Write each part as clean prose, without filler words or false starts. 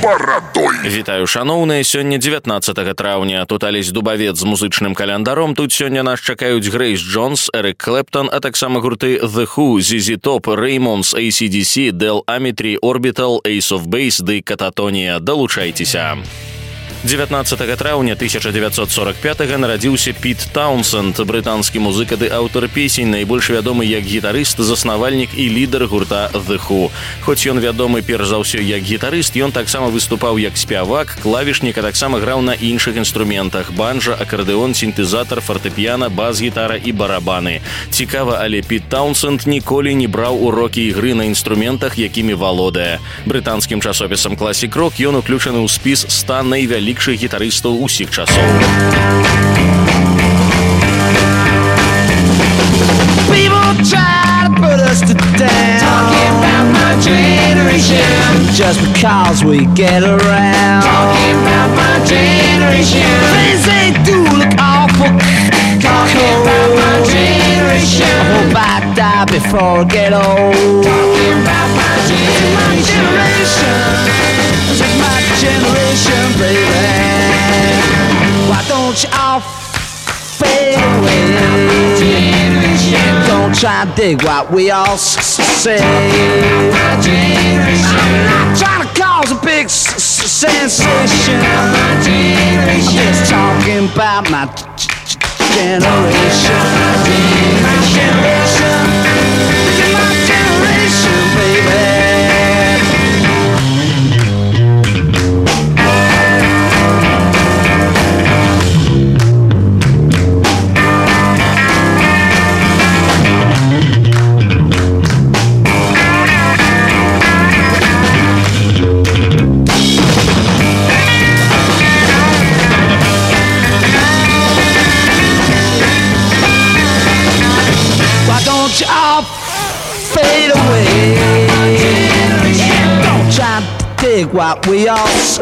барадой. Вітаю, шаноўныя, сёння 19 траўня. Тут Алесь Дубавец з музычным календаром. Тут сёння нас чакаюць Грейс Джонс, Эрик Клэптон, а таксама гурты The Who, ZZ Top, Ramones, AC/DC, Del Amitri, Orbital, Ace of Base ды Кататонія. Далучайцеся. 19 траўня 1945 нарадзіўся Піт Таунсенд, брытанскі музыка ды аўтар песень, найбольш вядомы як гітарыст, заснавальнік і лідар гурта The Who. Хоць ён вядомы перш за ўсё як гітарыст, ён таксама выступаў як спявак, клавішнік, а таксама граў на іншых інструментах: банджа, акардэон, сінтэзатар, фартэпіяна, бас-гітара і барабаны. Цікава, але Піт Таунсенд ніколі не браў урокі ігры на інструментах, якімі валодае. Брытанскім часопісам Classic Rock ён уключаны ў спіс 100 найвялікшых гітарыстаў усіх часоў. People try to put us to down, talking about my generation, just because we get around, talking about my generation, things they do look awful, talking about my generation, I hope I die before I get old, talking about my generation, this is my generation, baby. Why don't you all fade away? Don't try to dig what we all say. I'm not trying to cause a big sensation. I'm just talking about my generation. My generation. This is my generation, baby. You all fade away. Don't try to dig what we all say.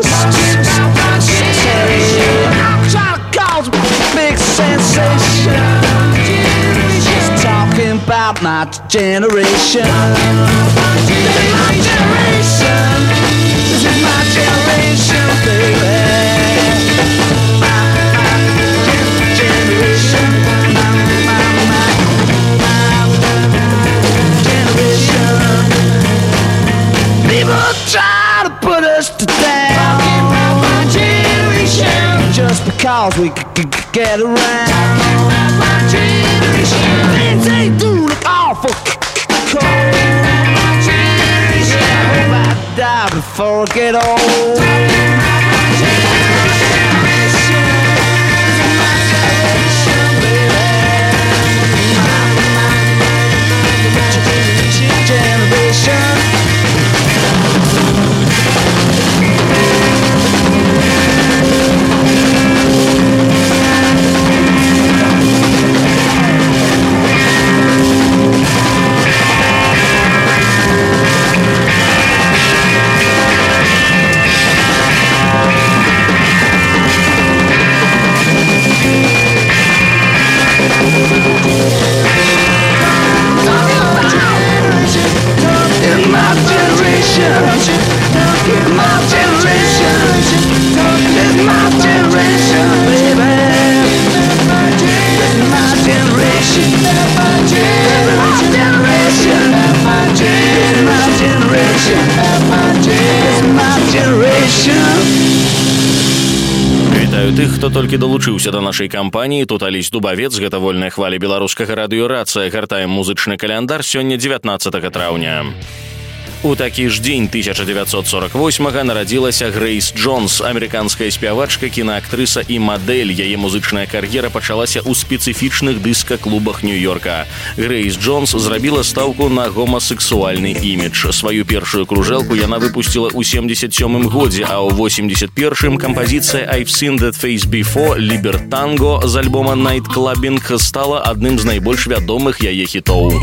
I'm trying to cause a big sensation. Just talking about my generation. This is my generation. This is my generation, baby. Try to put us to down, talking about my generation, just because we could get around, talking about my generation, things they do look awful cold, my generation, I hope I die before I get old, talking about my generation, this is my generation, baby, my generation. Тых, хто толькі далучыўся да нашай кампаніі, тут Алесь Дубавец, гэта вольная хваля беларускага радыёрацыя. Гартаем музычны каляндар, сёння 19 траўня. У такі ж дзень 1948-га нарадзілася Грейс Джонс, амерыканская спявачка, кінаактрыса і мадэль. Яе музычная кар'ера пачалася ў спецыфічных дыска-клубах Нью-Йорка. Грейс Джонс зрабіла стаўку на гомасексуальны імідж. Сваю першую кружэлку яна выпусціла ў 77-м годзе, а ў 81-м кампазіцыя «I've Seen That Face Before» «Лібертанго» з альбома «Night Clubbing» стала адным з найбольш вядомых яе хітоў.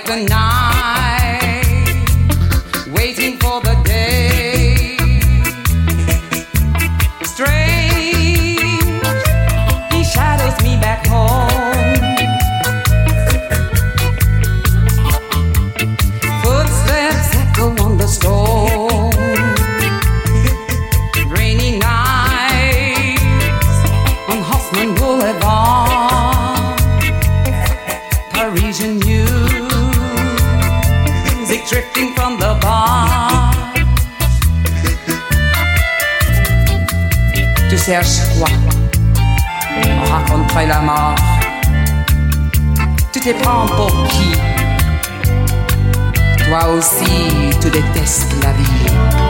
the night, waiting for the day. Strange, he shadows me back home. Footsteps echo on the stone. Rainy nights on Hoffman Boulevard. Parisian music drifting from the bar. Tu cherches quoi? On raconterait la mort. Tu te prends pour qui? Toi aussi, tu détestes la vie.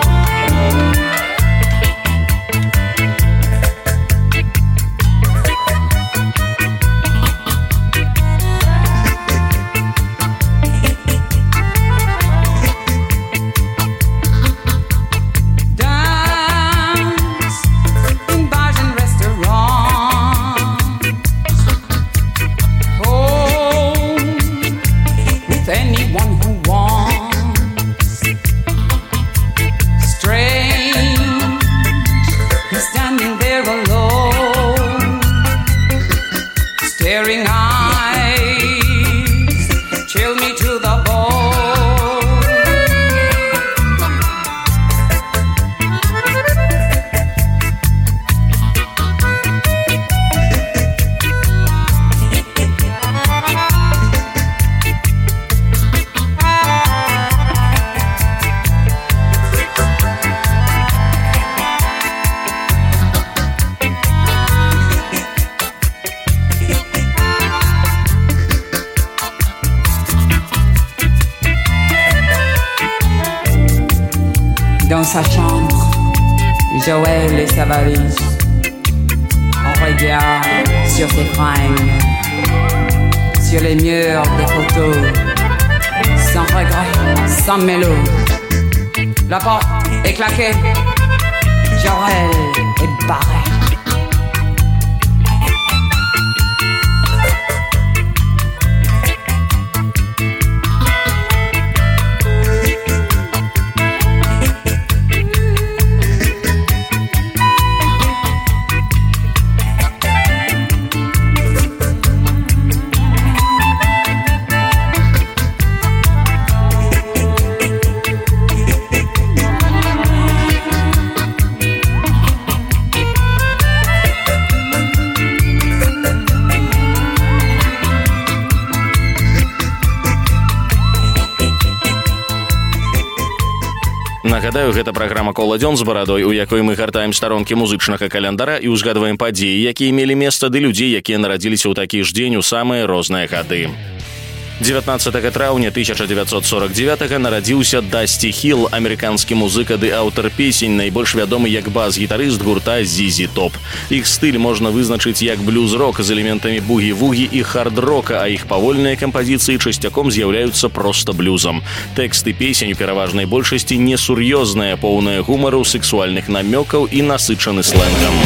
Dans sa chambre, Joël et sa valise. On regarde sur ses fringues, sur les murs des photos, sans regret, sans mélo. La porte est claquée, Joël est barré. Нагадаю, гэта праграма «Кола дзён з барадой», у якой мы гартаем старонкі музычнага календара і ўзгадваем падзеі, якія мелі месца, ды людзей, якія нарадзіліся ў такі ж дзень у самыя розныя гады. 19 траўня 1949 нарадзіўся Дасці Хилл, амерыканскі музыка ды аўтар песень, найбольш вядомы як бас-гітарыст гурта ZZ Top. Іх стыль можна вызначыць як блюз-рок з элементамі бугі-вугі і хард-рока, а іх павольныя кампазіцыі часцяком з'яўляюцца проста блюзам. Тэксты песень у пераважнай большасці несур'ёзныя, поўныя гумару, сексуальных намёкаў і насычаны слэнгам.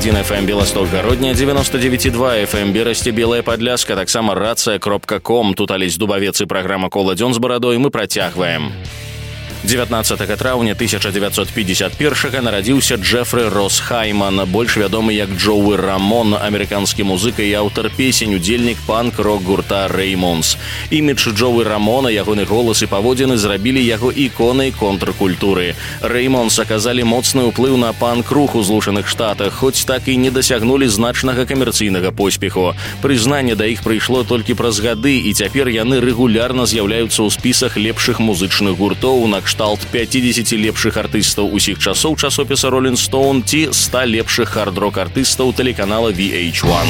101 FM Белосток-Гародня, 99,2 FM Берасці, Белая Падляшка, таксама рацыя.com. Тут Алесь Дубавец і праграма «Кола дзён з барадой». Мы працягваем. 19 траўня 1951 нарадзіўся Джефры Рос Хайман, больш вядомы як Джоуи Рамон, амерыканскі музыка і аўтар песень, удзельнік панк-рок гурта Реймонс. Імідж Джоуи Рамона, ягоны голас і паводзіны зрабілі яго іконай контркультуры. Реймонс аказалі моцны ўплыў на панк-рух у Злучаных Штатах, хоць так і не дасягнулі значнага камерцыйнага поспеху. Прызнанне да іх прыйшло толькі праз гады, і цяпер яны рэгулярна з'яўляюцца ў спісах лепшых музычных гуртоў на кшталт 50 лепшых артыстаў усіх часоў часопіса Rolling Stone ці 100 лепшых хард-рок артыстаў тэлеканала VH1.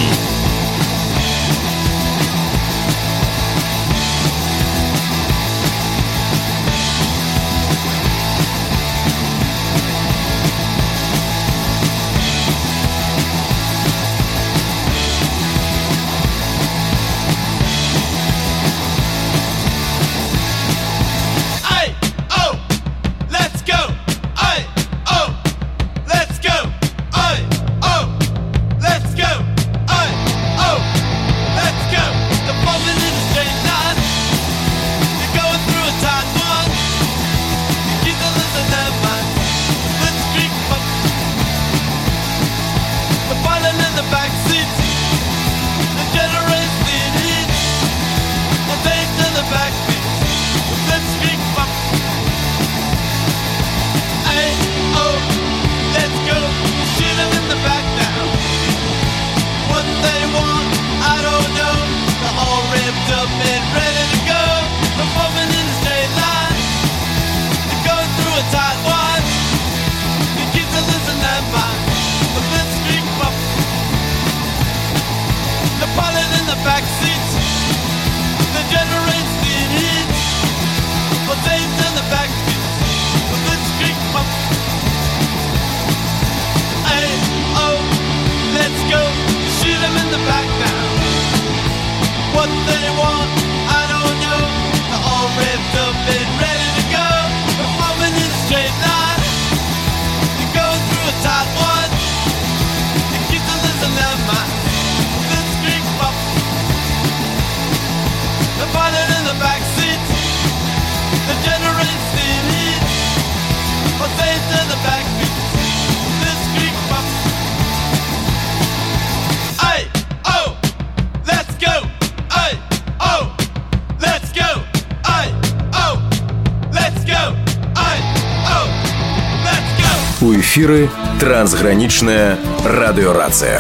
У эфіры трансгранічная радыёрацыя.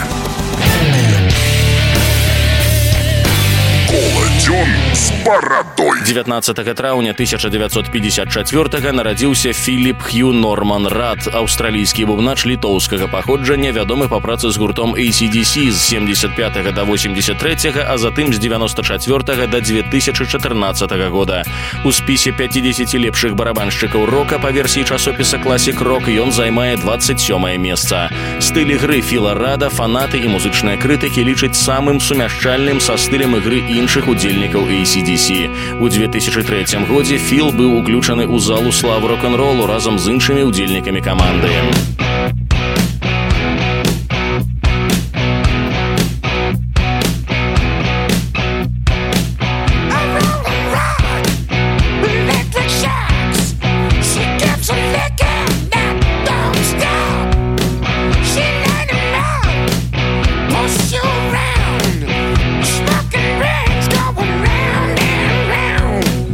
Кола дзён з барадой. 19 траўня 1954 нарадзіўся Філіп Хью Норман Рад, аўстралійскі бубнач літоўскага паходжання, вядомы па працы з гуртом AC/DC з 75 до 83, а затым з 94 до 2014 года. У спісе 50 лепшых барабаншчыкаў рока па версіі часопіса Classic Rock ён займае 27 месца. Стыль ігры Філа Рада фанаты і музычныя крытыкі лічаць самым сумяшчальным са стылем ігры іншых удзельнікаў AC/DC. У 2003 годзе Філ быў уключаны ў залу славы рок-н-ролу разам з іншымі удзельнікамі каманды.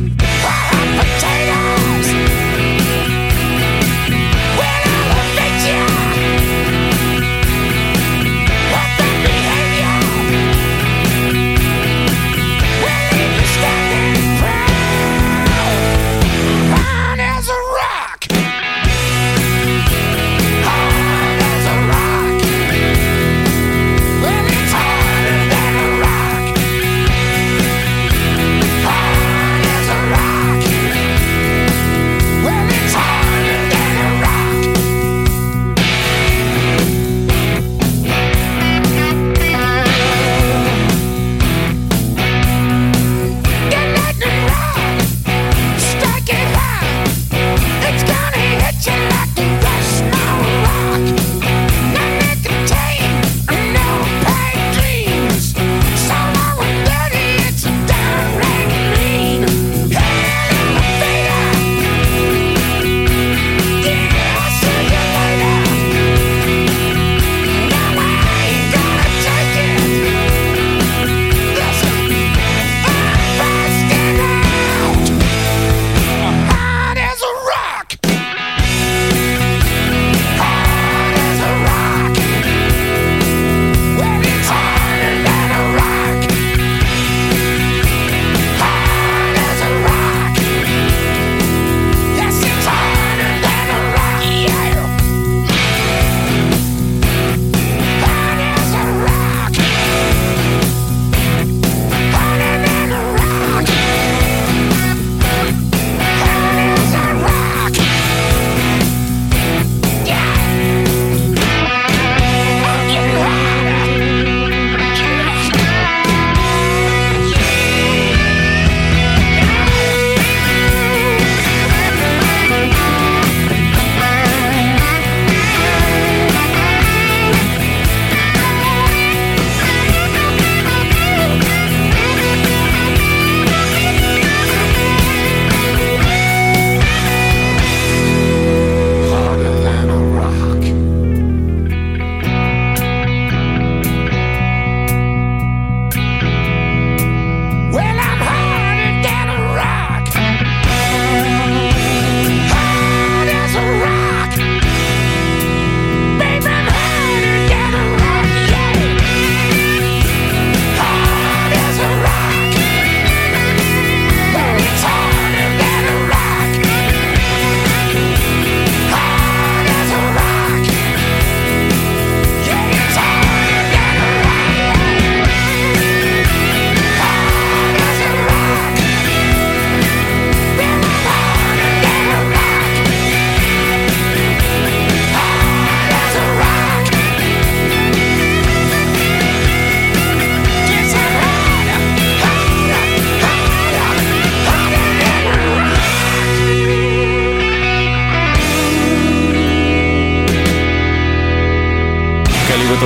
Potatoes. Well, I'll bet you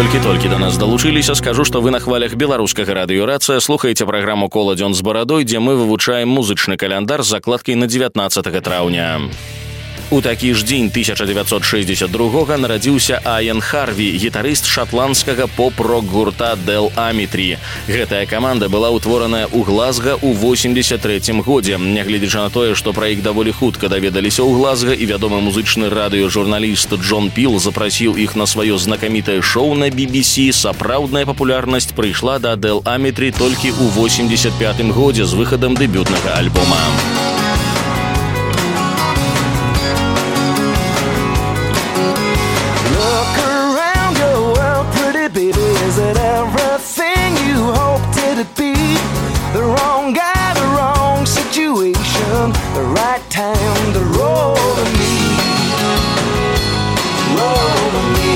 толькі да нас далучыліся, скажу, што вы на хвалях беларускага радыёрацыя слухаеце праграму «Кола дзён з барадой», дзе мы вывучаем музычны каляндар з закладкай на 19 траўня. У такі ж дзень 1962 нарадзіўся Айен Харві, гітарыст шатландскага поп-рок гурта Del Amitri. Гэтая каманда была ўтвораная ў Глазга ў 83 годзе. Нягледзячы на тое, што пра іх даволі хутка даведаліся ў Глазга, і вядомы музычны радыёжурналіст Джон Піл запрасіў іх на сваё знакамітае шоу на BBC, сапраўдная папулярнасць прыйшла да Del Amitri толькі ў 85 годзе з выхадам дэбютнага альбома. Is it everything you hoped it'd be? The wrong guy, the wrong situation, the right time to roll to me. Roll to me.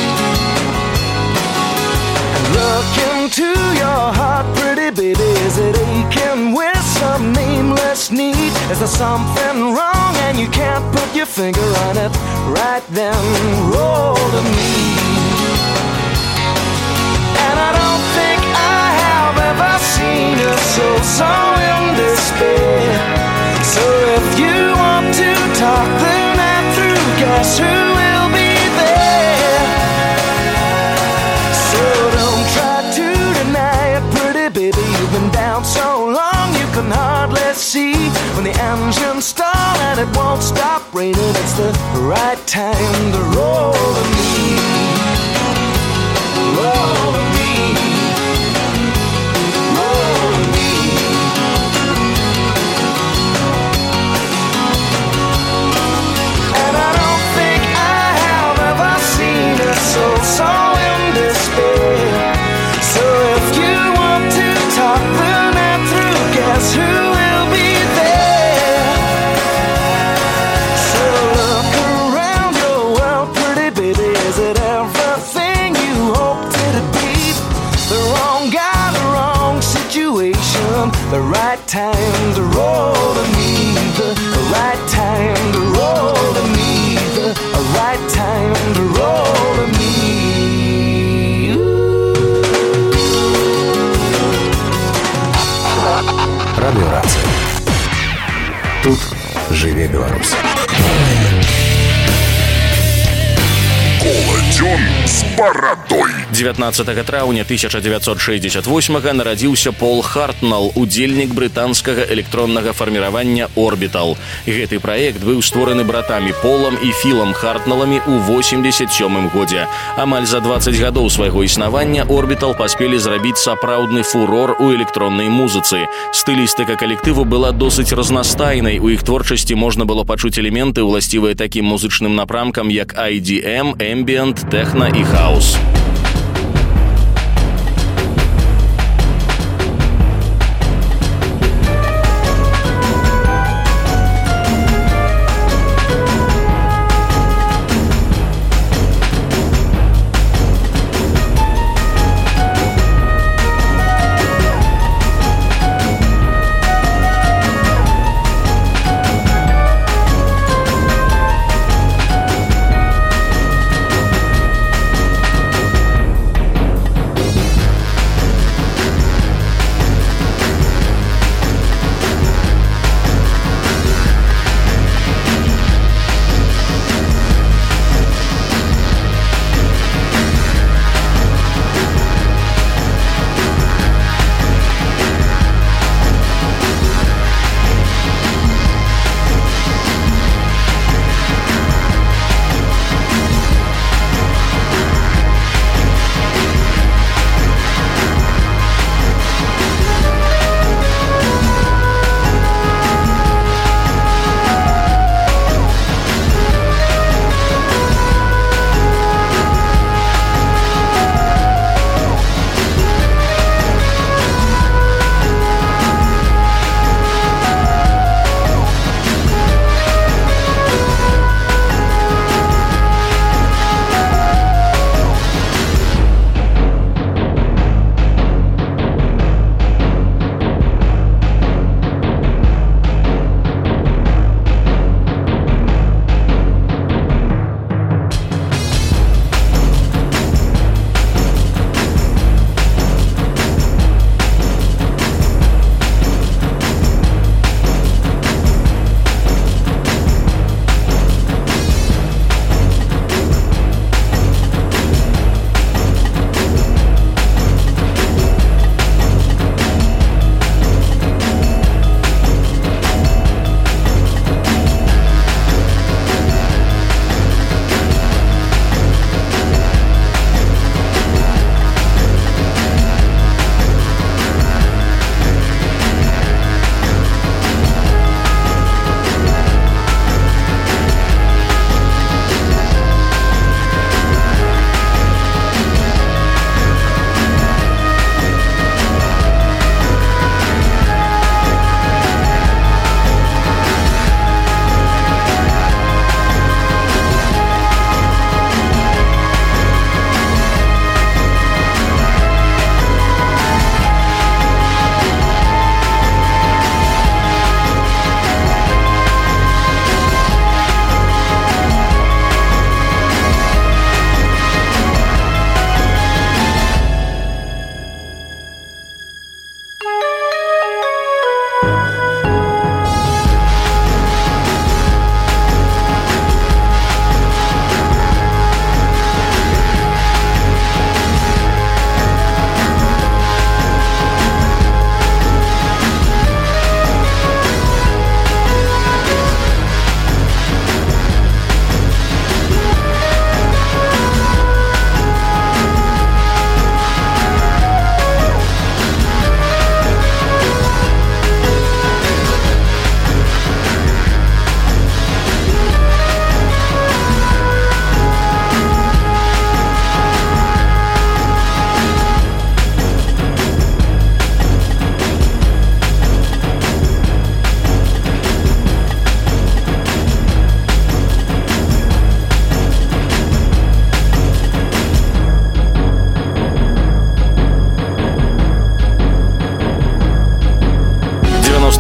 And look into your heart, pretty baby. Is it aching with some nameless need? Is there something wrong and you can't put your finger on it? Right then, roll to me. And I don't think I have ever seen a soul so in despair. So if you want to talk the night through, guess who will be there? So don't try to deny it, pretty baby. You've been down so long you can hardly see. When the engines stall and it won't stop raining, it's the right time to roll to me. Roll to me. So in despair. So if you want to talk the night through, guess who will be there? So look around your world, pretty baby. Is it everything you hoped it'd be? The wrong guy, the wrong situation, the right time to roll to me. The right time to roll to me. The right time to roll to me. Радиорация. Тут живе Беларусь. Кола дзён з барадой. 19 траўня 1968 нарадзіўся Пол Хартнелл, удзельнік брытанскага электроннага фарміравання Orbital. Гэты праект быў створаны братамі Полам і Філам Хартнелламі ў 87 годзе. Амаль за 20 гадоў свайго існавання Orbital паспелі зрабіць сапраўдны фурор у электроннай музыцы. Стылістыка калектыву была досыць разнастайнай. У іх творчасці можна было пачуць элементы, уласцівыя такім музычным напрамкам, як IDM, Ambient, Тэхна і Хаус.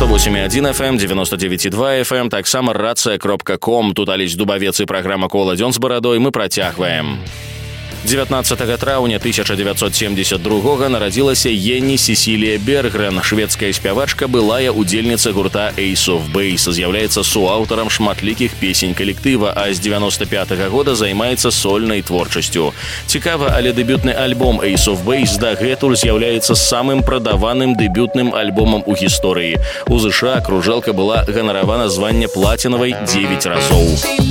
98,1 FM, 99,2 FM, таксама рацыя.ком. Тут Алесь Дубавец і праграма «Кола дзён з барадой». Мы працягваем. 19 траўня 1972 нарадзілася Енні Сесілія Бергрен. Шведская спявачка, былая удзельніца гурта Ace of Base. З'яўляецца суаўтарам шматлікіх песень калектыва, а з 95-го года займаецца сольнай творчасцю. Цікава, але дэбютны альбом Ace of Base дагэтуль з'яўляецца самым прадаваным дэбютным альбомам у гісторыі. У ЗША кружэлка была ганаравана звання плацінавай 9 разоў.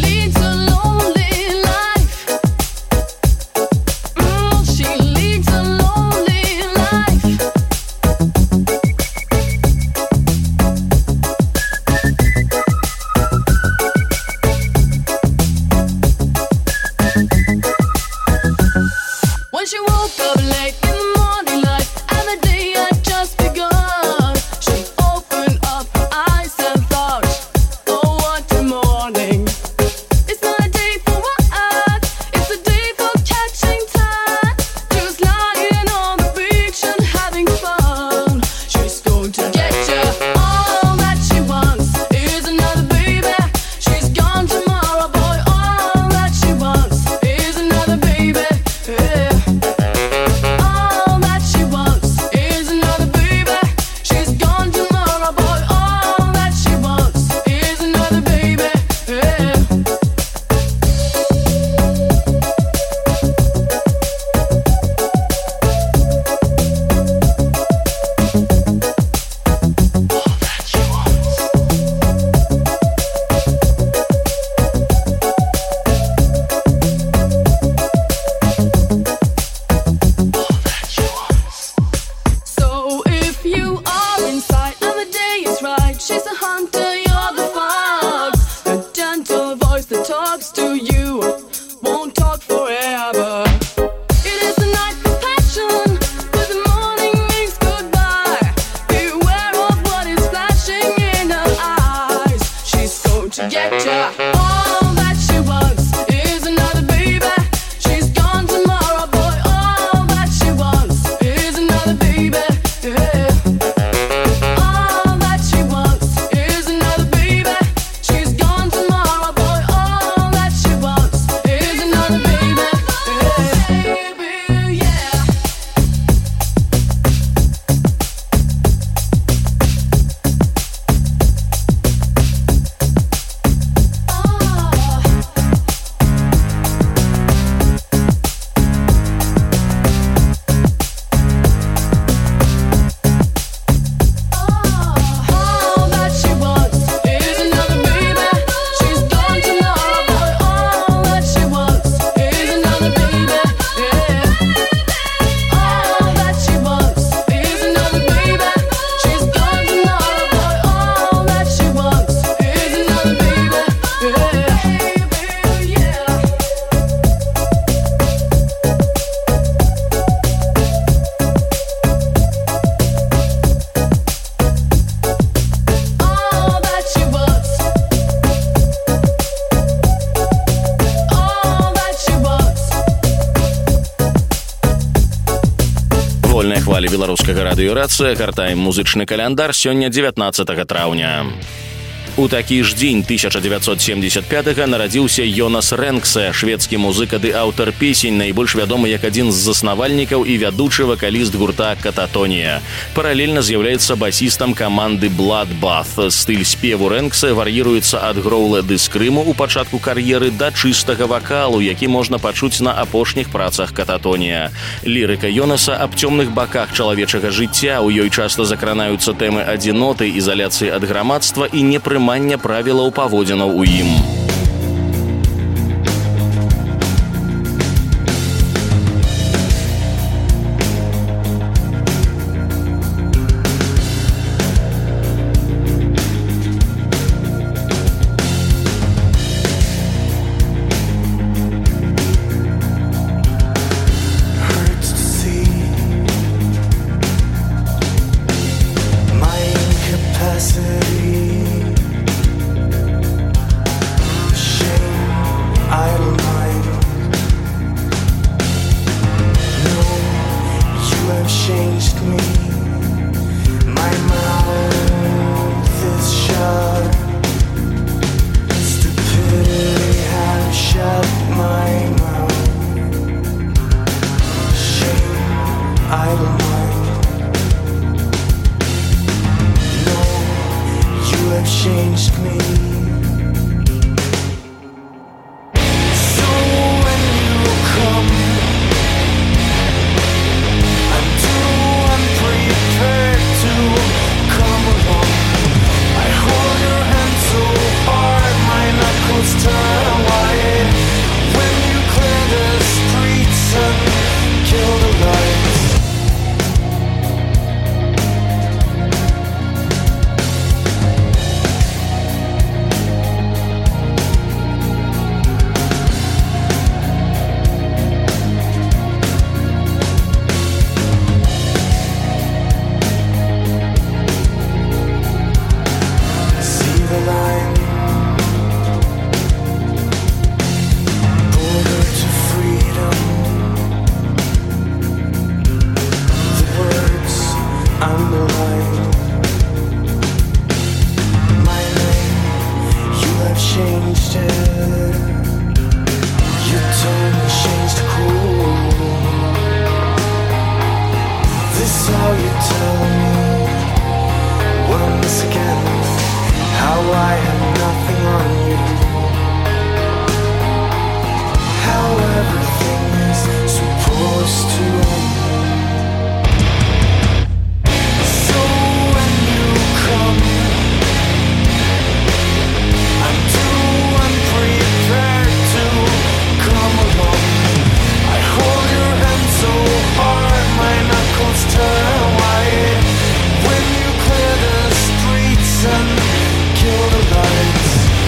Хвалі беларускага радыёрацыя, картаем музычны каляндар, сёння 19 траўня. У такі ж дзень 1975 нарадзіўся Йонас Рэнксе, шведскі музыка ды аўтар песень, найбольш вядомы як адзін з заснавальнікаў і вядучы вакаліст гурта «Кататонія». Паралельна з'яўляецца басістам каманды Bloodbath. Стыль спеву Рэнксе вар'іруецца ад гроўла ды скрыму ў пачатку кар'еры да чыстага вакалу, які можна пачуць на апошніх працах «Кататонія». Лірыка Йонаса аб цёмных баках чалавечага жыцця, у ёй часта закранаюцца тэмы адзіноты, ізаляцыі ад грамадства і непрымання правілаў паводзінаў у ім. idle mind. No, you have changed me. So when you come, I'm too unprepared to come along. I hold your hand so hard, my knuckles turn white. When you clear the streets and kill the lights. See the line, border to freedom. The words underlined. My name, you have changed it. Your tone has changed cool. This all you tell me once again. How I have nothing on you. How everything is supposed to end. So when you come, I'm too unprepared to come along. I hold your hand so hard, my knuckles turn white. When you clear the streets and kill the lights.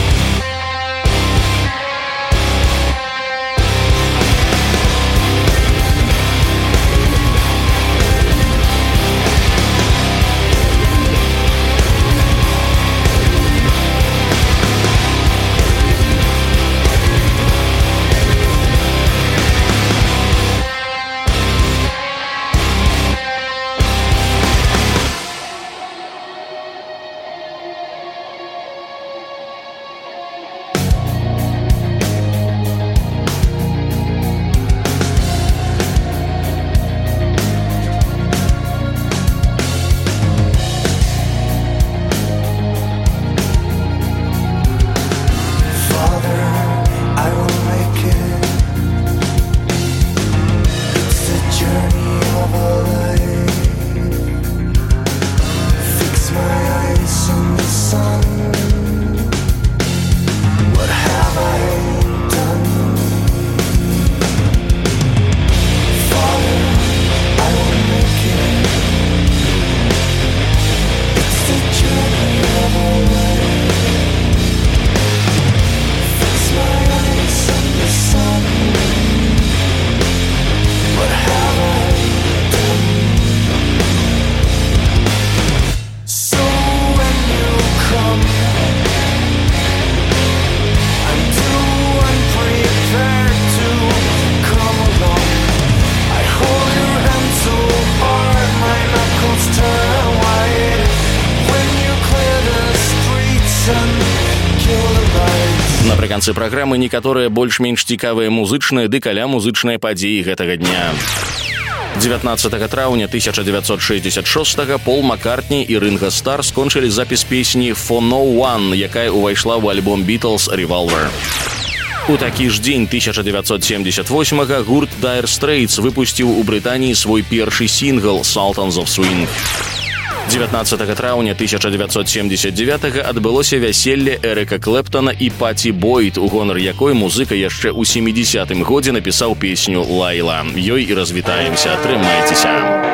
Father, I will make it. It's the journey of a life. Fix my eyes on the sun. What have I done? Father, I will make it. It's the journey of a life. Fix my eyes on the sun. What have I done? So when you come, I'm too unprepared to come along. I hold your hand so hard, my knuckles turn white. When you clear the streets and kill the lights. Напрыканцы праграмы некаторыя больш-менш цікавыя музычныя ды каля музычныя падзеі гэтага дня. 19 траўня 1966 Пол Маккартні і Ринго Стар скончылі запіс песні «For No One», якая ўвайшла ў альбом «Beatles Revolver». У такі ж дзень 1978 гурт Dire Straits выпусціў у Брытаніі свой першы сінгл «Sultans of Swing». 19 траўня 1979 адбылося вяселле Эрыка Клэптана і Паці Бойд, у гонар якой музыка яшчэ ў 70-м годзе напісаў песню «Лайла». Ёй і развітаемся. Трымайцеся.